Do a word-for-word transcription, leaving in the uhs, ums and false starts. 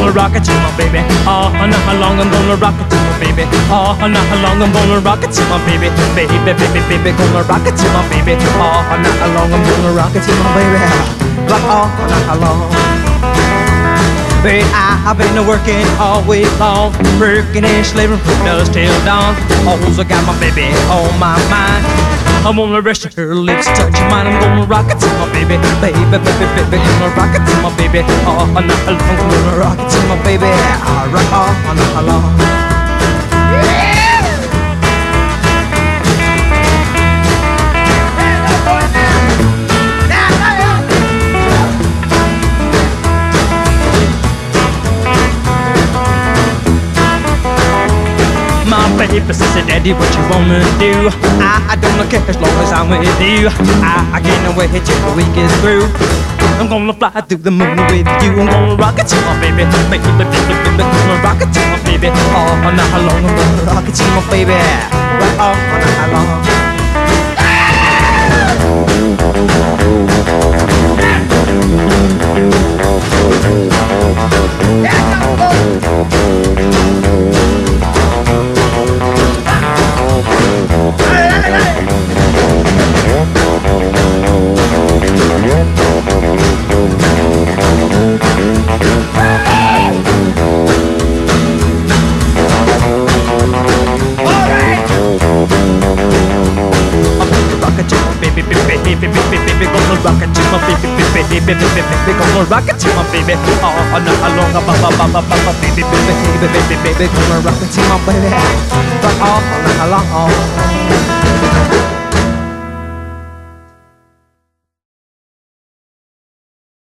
gonna rock it to my baby. Oh, not how long I'm gonna rock it to my baby. Oh, not how long I'm gonna rock it to my baby. Baby, baby, baby, gonna rock it to my baby. Oh, not how long I'm gonna rock it to my baby. Like, oh, not how long. Baby, I, I've been working all week long, working and slaving from dusk till dawn. Always I got my baby on my mind. I'm gonna rest her lips, touch your mind. I'm gonna rock it to my baby, baby, baby, baby. Gonna rock it to my baby. Oh, not how long. I'm gonna rock it to my baby. I rock off, oh, not how long. My baby says, Daddy, what you wanna do? I, I don't care as long as I'm with you. I, I can't wait till the week is through. I'm gonna fly through the moon with you. I'm gonna rock it to my baby, baby, baby, baby. Gonna rock it to my baby. Oh, not how long I'm gonna rock it to my baby. Right off, oh, not how long. Baby, baby, baby, baby, baby, gonna rock it to my baby, baby, baby, baby, baby, gonna rock it to my baby. Oh, not how long, ba ba ba ba ba, baby, baby, baby, baby, baby, gonna rock it to my baby. Rock off, not how long.